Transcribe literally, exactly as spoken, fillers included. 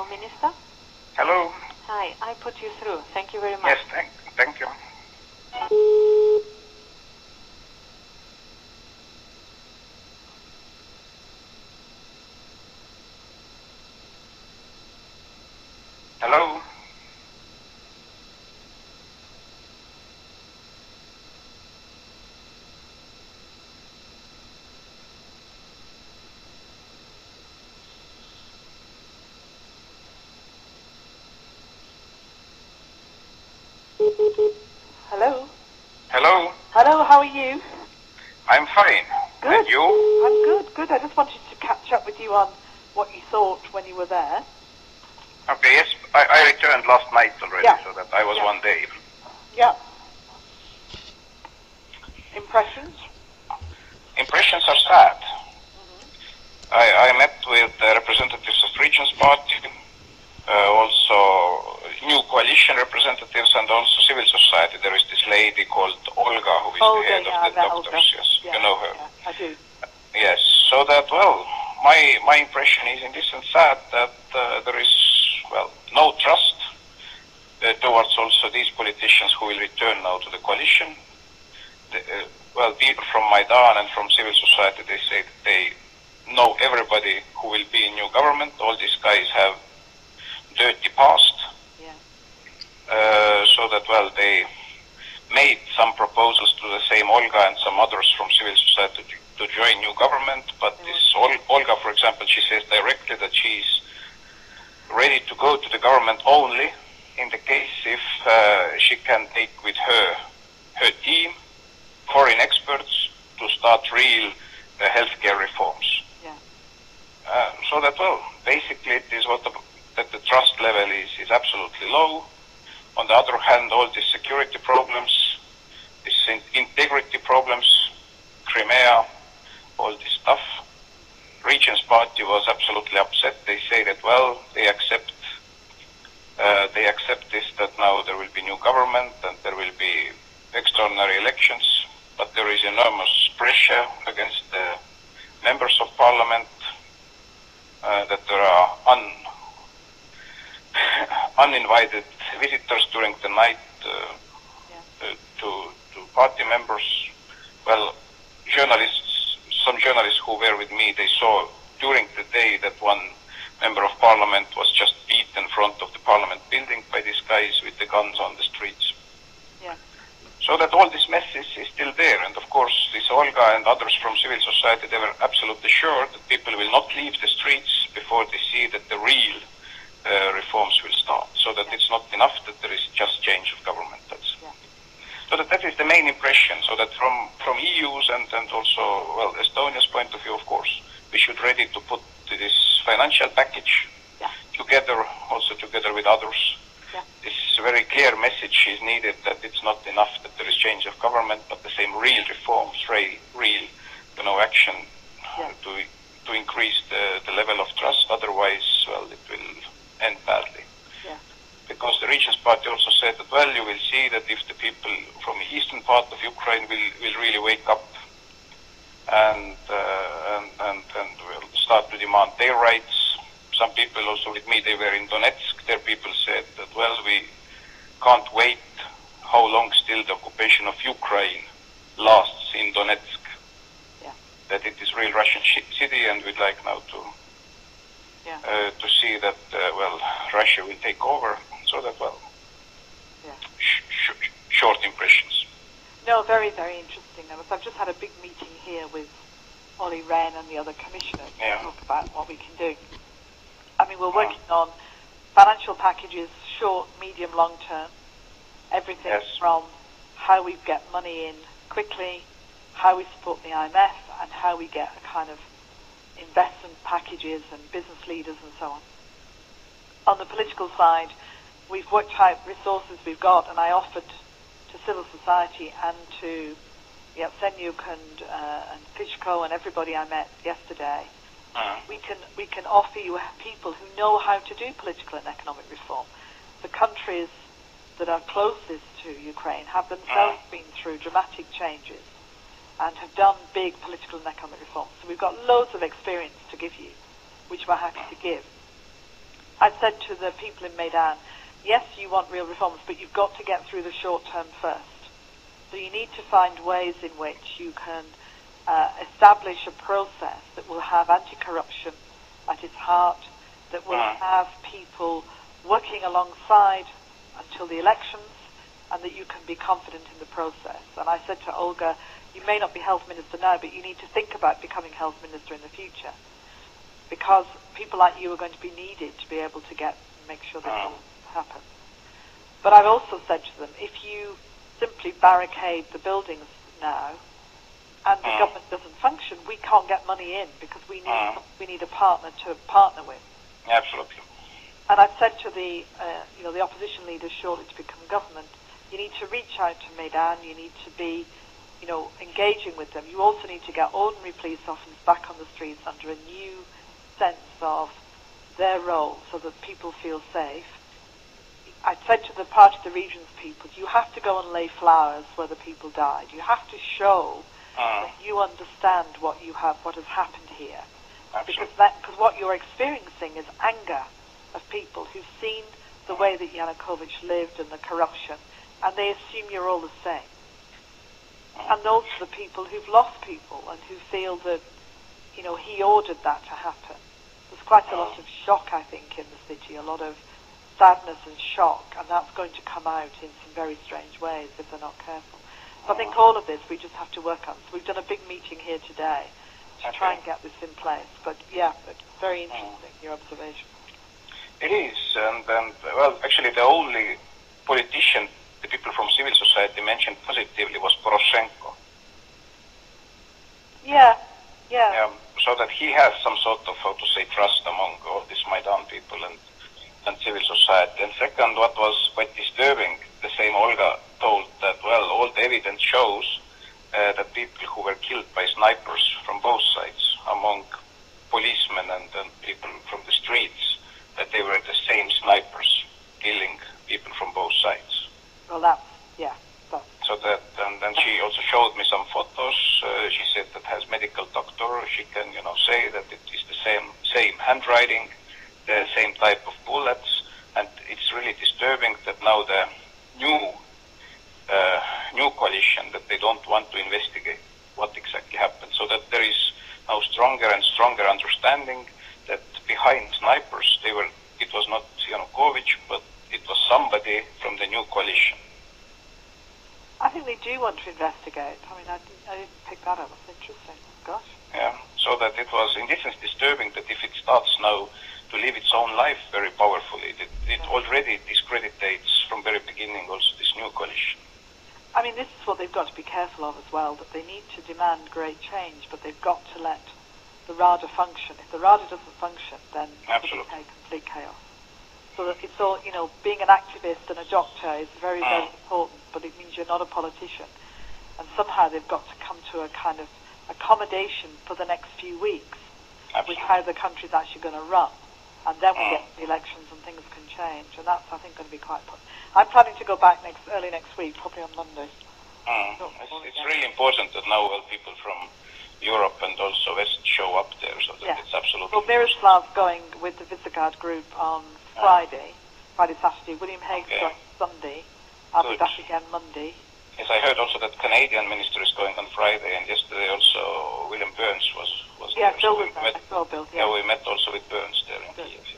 Hello, Minister. Hello. Hi, I put you through. Thank you very much. Yes, thank, thank you. Hello. Hello. Hello. Hello, how are you? I'm fine. Good. And you? I'm good, good. I just wanted to catch up with you on what you thought when you were there. Okay, yes, I, I returned last night already, Yeah. so that I was Yeah. one day. Yeah. Impressions? Impressions are sad. Mm-hmm. I, I met with uh, representatives of Regions Party, uh, also new coalition representatives, and also civil society. There is this lady called Olga, who is Olga, the head yeah, of the doctors. Olga. Yes, Yeah, you know her. Yeah, I do. Yes, so that, well, my my impression is in this sense sad that uh, there is, well, no trust uh, towards also these politicians who will return now to the coalition. The, uh, well, people from Maidan and from civil society, they say that they know everybody who will be in new government. All these guys have dirty past. Yeah. Uh, so that, well, they made some proposals to the same Olga and some others from civil society to, to join new government, but this Ol Olga, for example, she says directly that she's ready to go to the government only in the case if uh, she can take with her her team foreign experts to start real uh, healthcare reforms. Yeah. Uh, so that, well, basically it is what the, that the trust level is, is absolutely low. On the other hand, all these security problems, these in integrity problems, Crimea, all this stuff. Regions Party was absolutely upset. They say that, well, they accept uh, they accept this, that now there will be new government and there will be extraordinary elections, but there is enormous pressure against the members of parliament, uh, that there are un uninvited visitors during the night uh, Yeah. uh, to, to party members. Well, journalists, some journalists who were with me, they saw during the day that one member of parliament was just beat in front of the parliament building by these guys with the guns on the streets. Yeah. So that all this mess is, is still there. And of course, this Olga and others from civil society, they were absolutely sure that people will not leave the streets before they see that the real uh, reforms will start. So that Yeah. it's not enough that there is just change of government. That's, Yeah. so that that is the main impression. So that from, from E U's and, and also, well, Estonia's point of view, of course, we should ready to put this financial package Yeah. together, also together with others. Yeah. This very clear message is needed that it's not enough that there is change of government, but the same real reforms, real, real you know, action Yeah. to to increase the, the level of trust. Otherwise, well, it will end badly. Yeah. Because the Regions Party also said that, well, you will see that if the people from the eastern part of Ukraine will, will really wake up and, uh, and, and, and will start to demand their rights. Some people also with me, they were in Donetsk. Their people said that, well, we can't wait how long still the occupation of Ukraine lasts in Donetsk. Yeah. That it is real Russian city, and we'd like now to Yeah. uh, to see that, uh, well, Russia will take over. So that, well, Yeah. sh sh short impressions. No, very, very interesting. I've just had a big meeting here with Olli Rehn and the other commissioners Yeah. to talk about what we can do. I mean, we're working on financial packages, short, medium, long term. Everything Yes. from how we get money in quickly, how we support the I M F, and how we get a kind of investment packages and business leaders and so on. On the political side, we've worked out resources we've got, and I offered to civil society and to Yatsenyuk and, uh, and Klitschko and everybody I met yesterday, Uh, we can we can offer you people who know how to do political and economic reform. The countries that are closest to Ukraine have themselves been through dramatic changes and have done big political and economic reforms. So we've got loads of experience to give you, which we're happy to give. I said to the people in Maidan, yes, you want real reforms, but you've got to get through the short term first. So you need to find ways in which you can uh, establish a process that will have anti-corruption at its heart, that will Mm. have people working alongside until the elections, and that you can be confident in the process. And I said to Olga, you may not be health minister now, but you need to think about becoming health minister in the future, because people like you are going to be needed to be able to get make sure that Mm. will happen. But I've also said to them, if you simply barricade the buildings now, and the Mm. government doesn't function, we can't get money in because we need Mm. we need a partner to partner with. Absolutely. And I've said to the uh, you know the opposition leaders shortly to become government, you need to reach out to Maidan. You need to be you know engaging with them. You also need to get ordinary police officers back on the streets under a new sense of their role, so that people feel safe. I said to the Party of the Regions people, you have to go and lay flowers where the people died. You have to show Mm. that you understand what you have, what has happened here, because Absolutely. that because what you're experiencing is anger of people who've seen the way that Yanukovych lived and the corruption, and they assume you're all the same. And those are the people who've lost people and who feel that you know he ordered that to happen. There's quite a lot of shock, I think, in the city, a lot of sadness and shock, and that's going to come out in some very strange ways if they're not careful. So I think all of this we just have to work on. So we've done a big meeting here today to Okay. try and get this in place. But yeah, but very interesting, your observation. It is, and, and well, actually, the only politician the people from civil society mentioned positively was Poroshenko. Yeah, yeah. Um, so that he has some sort of, how to say, trust among all these Maidan people and, and civil society. And second, what was quite disturbing, the same Olga told that, well, all the evidence shows uh, that people who were killed by snipers from both sides, among policemen and, and people from the streets, that they were the same snipers killing people from both sides. Well, that's, yeah. That's, So that, and then she also showed me some photos. Uh, she said that has medical doctor. She can, you know, say that it is the same, same handwriting, the same type of bullets, and it's really disturbing that now the new, uh, new coalition that they don't want to investigate what exactly happened. So that there is now stronger and stronger understanding that behind snipers, they were, it was not Yanukovych, but it was somebody from the new coalition. I think they do want to investigate. I mean, I didn't, I didn't pick that up. That's interesting. Gosh. Yeah, so that it was, in this sense, disturbing that if it starts now to live its own life very powerfully, it, it already discreditates from very beginning also this new coalition. I mean, this is what they've got to be careful of as well, that they need to demand great change, but they've got to let the RADA function. If the RADA doesn't function, then it will be complete chaos. So that it's all, you know, being an activist and a doctor is very, very important, but it means you're not a politician. And somehow they've got to come to a kind of accommodation for the next few weeks Absolutely. with how the country's actually going to run. And then we get the elections and things can change. And that's, I think, going to be quite important. I'm planning to go back next early next week, probably on Monday. Mm. It's, it's really important that now well, people from Europe and also West show up there, so that Yeah. it's absolutely... Well, Miroslav's going with the Visegrad group on Friday, Friday, Saturday. William Hague's Okay. going Sunday. I'll be Good. back again Monday. Yes, I heard also that Canadian minister is going on Friday, and yesterday also William Burns was, was Yeah, there. Bill So was we there. met, I saw Bill, yeah, yeah. we met also with Burns there in Good. Kiev.